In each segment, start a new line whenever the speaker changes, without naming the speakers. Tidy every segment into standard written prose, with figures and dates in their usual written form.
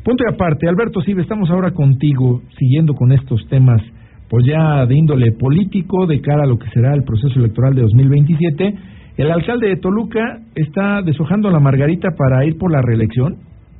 Punto y aparte, Alberto Silva, estamos ahora contigo, siguiendo con estos temas, pues ya de índole político, de cara a lo que será el proceso electoral de 2027. ¿El alcalde de Toluca está deshojando la margarita para ir por la reelección?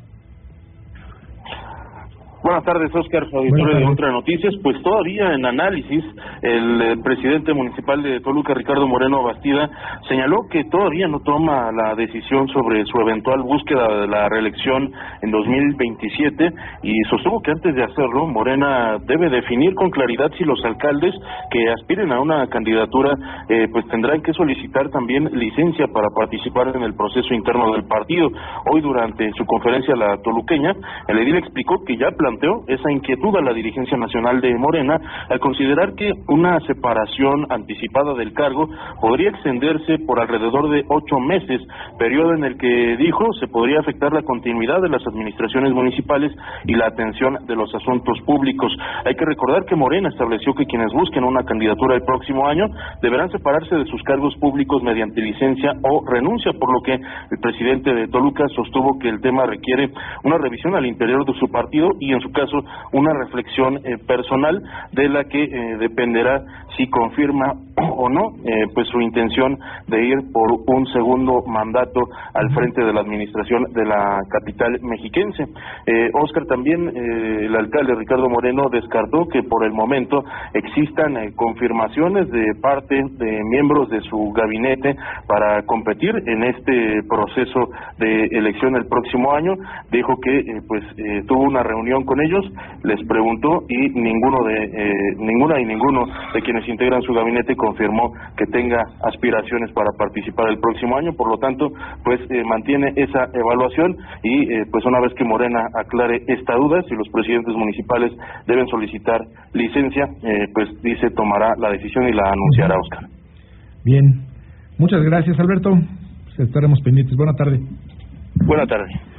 Buenas tardes, Oscar, auditorio de Ultra Noticias. Pues todavía en análisis, el presidente municipal de Toluca, Ricardo Moreno Bastida, señaló que todavía no toma la decisión sobre su eventual búsqueda de la reelección en 2027 y sostuvo que antes de hacerlo, Morena debe definir con claridad si los alcaldes que aspiren a una candidatura pues tendrán que solicitar también licencia para participar en el proceso interno del partido. Hoy, durante su conferencia la toluqueña, el edil explicó que ya planteó esa inquietud a la dirigencia nacional de Morena al considerar que una separación anticipada del cargo podría extenderse por alrededor de 8 meses, periodo en el que dijo se podría afectar la continuidad de las administraciones municipales y la atención de los asuntos públicos. Hay que recordar que Morena estableció que quienes busquen una candidatura el próximo año deberán separarse de sus cargos públicos mediante licencia o renuncia, por lo que el presidente de Toluca sostuvo que el tema requiere una revisión al interior de su partido y en su caso una reflexión personal de la que dependerá si confirma o no pues su intención de ir por un segundo mandato al frente de la administración de la capital mexiquense. Oscar, también el alcalde Ricardo Moreno descartó que por el momento existan confirmaciones de parte de miembros de su gabinete para competir en este proceso de elección el próximo año. Dijo que tuvo una reunión con ellos, les preguntó y ninguno de quienes integran su gabinete confirmó que tenga aspiraciones para participar el próximo año. Por lo tanto, mantiene esa evaluación y pues una vez que Morena aclare esta duda, si los presidentes municipales deben solicitar licencia, pues dice tomará la decisión y la anunciará, Oscar.
Bien, muchas gracias, Alberto. Estaremos pendientes. Buena tarde.
Buena tarde.